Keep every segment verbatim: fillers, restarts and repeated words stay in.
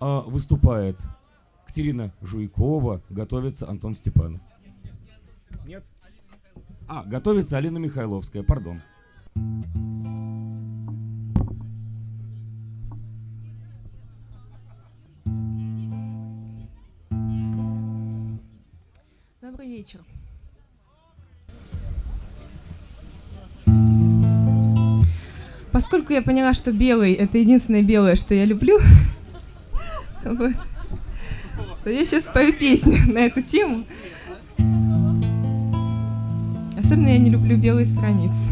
а, выступает Катерина Жуйкова, готовится Антон Степанов. Нет? А, готовится Алина Михайловская, пардон. Добрый вечер. Поскольку я поняла, что белый — это единственное белое, что я люблю, вот, то я сейчас спою песню на эту тему. Особенно я не люблю белые страницы.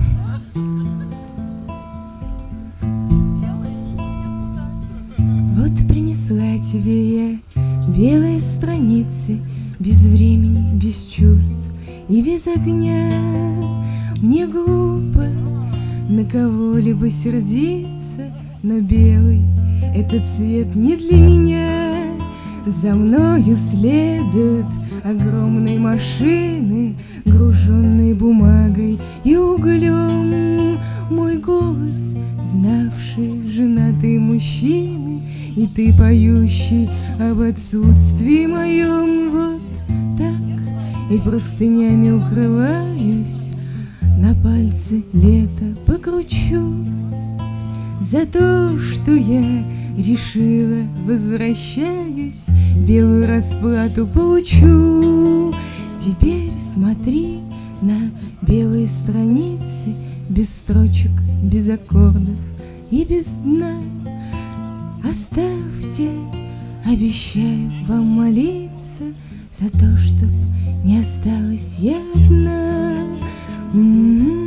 Вот принесла тебе я белые страницы, без времени, без чувств и без огня. Мне глупо на кого-либо сердиться, но белый — этот цвет не для меня. За мною следуют огромные машины, груженные бумагой и углем. Мой голос, знавший женатые мужчины, и ты, поющий об отсутствии моем. Вот так и простынями укрываюсь, на пальце лето покручу. За то, что я решила, возвращаюсь, белую расплату получу. Теперь смотри на белые страницы, без строчек, без аккордов и без дна. Оставьте, обещаю вам молиться за то, чтоб не осталась я одна. М-м-м.